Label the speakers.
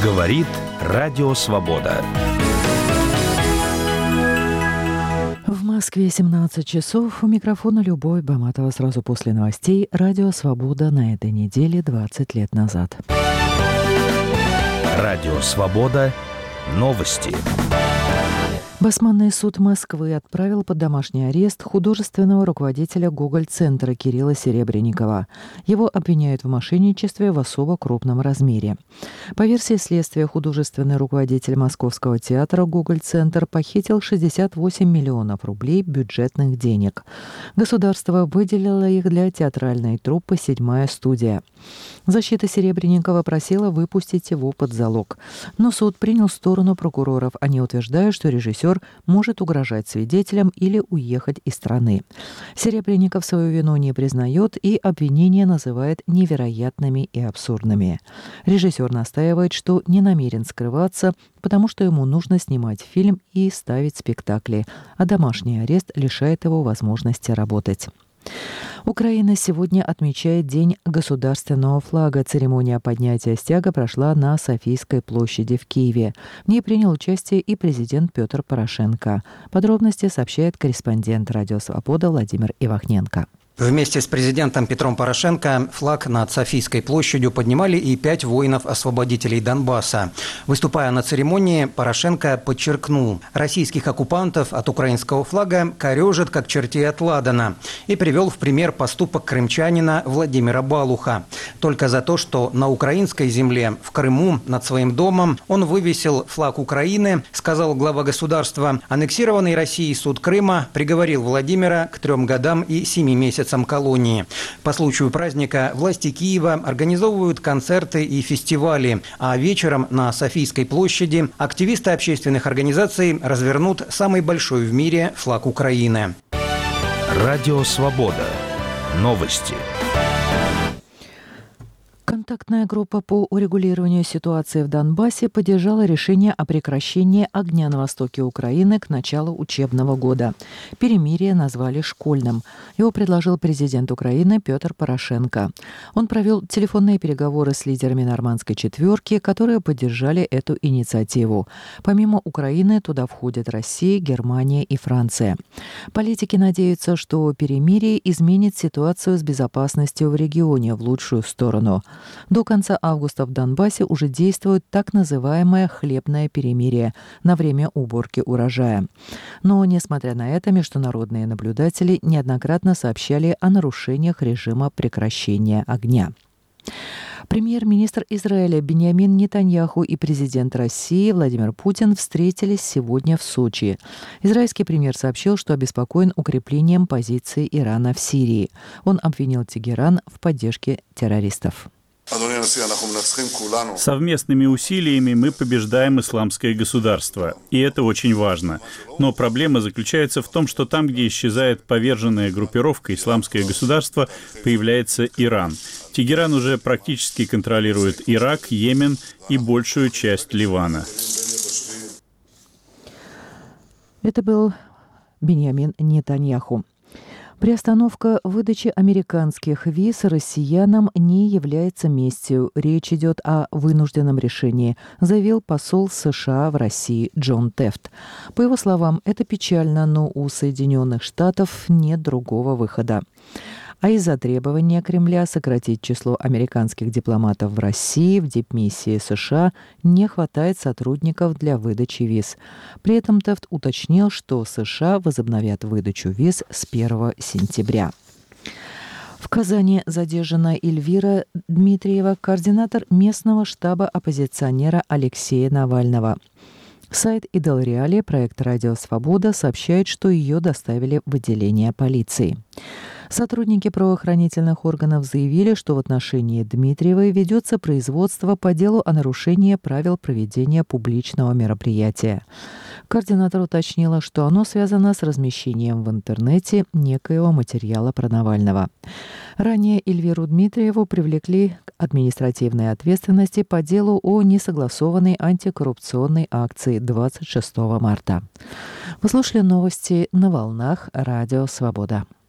Speaker 1: Говорит Радио Свобода.
Speaker 2: В Москве 17 часов. У микрофона Любовь Баматова. Сразу после новостей Радио Свобода на этой неделе 20 лет назад.
Speaker 1: Радио Свобода. Новости.
Speaker 2: Басманный суд Москвы отправил под домашний арест художественного руководителя Гоголь-центра Кирилла Серебренникова. Его обвиняют в мошенничестве в особо крупном размере. По версии следствия, художественный руководитель Московского театра Гоголь-центр похитил 68 миллионов рублей бюджетных денег. Государство выделило их для театральной труппы «Седьмая студия». Защита Серебренникова просила выпустить его под залог. Но суд принял сторону прокуроров. Они утверждают, что режиссер может угрожать свидетелям или уехать из страны. Серебренников свою вину не признает и обвинения называет невероятными и абсурдными. Режиссер настаивает, что не намерен скрываться, потому что ему нужно снимать фильм и ставить спектакли, а домашний арест лишает его возможности работать. Украина сегодня отмечает День государственного флага. Церемония поднятия стяга прошла на Софийской площади в Киеве. В ней принял участие и президент Петр Порошенко. Подробности сообщает корреспондент Радио Свобода Владимир Ивахненко.
Speaker 3: Вместе с президентом Петром Порошенко флаг над Софийской площадью поднимали и 5 воинов-освободителей Донбасса. Выступая на церемонии, Порошенко подчеркнул: российских оккупантов от украинского флага корежат как чертей от ладана, и привел в пример поступок крымчанина Владимира Балуха. Только за то, что на украинской земле, в Крыму, над своим домом, он вывесил флаг Украины, сказал глава государства, аннексированный Россией суд Крыма приговорил Владимира к 3 годам и 7 месяцам колонии. По случаю праздника власти Киева организовывают концерты и фестивали, а вечером на Софийской площади активисты общественных организаций развернут самый большой в мире флаг Украины.
Speaker 1: Радио Свобода. Новости.
Speaker 2: Контактная группа по урегулированию ситуации в Донбассе поддержала решение о прекращении огня на востоке Украины к началу учебного года. Перемирие назвали школьным. Его предложил президент Украины Петр Порошенко. Он провел телефонные переговоры с лидерами Нормандской четверки, которые поддержали эту инициативу. Помимо Украины туда входят Россия, Германия и Франция. Политики надеются, что перемирие изменит ситуацию с безопасностью в регионе в лучшую сторону. До конца августа в Донбассе уже действует так называемое «хлебное перемирие» на время уборки урожая. Но, несмотря на это, международные наблюдатели неоднократно сообщали о нарушениях режима прекращения огня. Премьер-министр Израиля Биньямин Нетаньяху и президент России Владимир Путин встретились сегодня в Сочи. Израильский премьер сообщил, что обеспокоен укреплением позиции Ирана в Сирии. Он обвинил Тегеран в поддержке террористов.
Speaker 4: Совместными усилиями мы побеждаем исламское государство, и это очень важно. Но проблема заключается в том, что там, где исчезает поверженная группировка исламское государство, появляется Иран. Тегеран уже практически контролирует Ирак, Йемен и большую часть Ливана.
Speaker 2: Это был Биньямин Нетаньяху. Приостановка выдачи американских виз россиянам не является местью. Речь идет о вынужденном решении, заявил посол США в России Джон Тефт. По его словам, это печально, но у Соединенных Штатов нет другого выхода. А из-за требования Кремля сократить число американских дипломатов в России в дипмиссии США не хватает сотрудников для выдачи виз. При этом Тефт уточнил, что США возобновят выдачу виз с 1 сентября. В Казани задержана Эльвира Дмитриева, координатор местного штаба оппозиционера Алексея Навального. Сайт «Идел-Реалия», проект «Радио Свобода» сообщает, что ее доставили в отделение полиции. Сотрудники правоохранительных органов заявили, что в отношении Дмитриевой ведется производство по делу о нарушении правил проведения публичного мероприятия. Координатор уточнила, что оно связано с размещением в интернете некоего материала про Навального. Ранее Эльвиру Дмитриеву привлекли к административной ответственности по делу о несогласованной антикоррупционной акции 26 марта. Вы слушали новости на волнах Радио Свобода.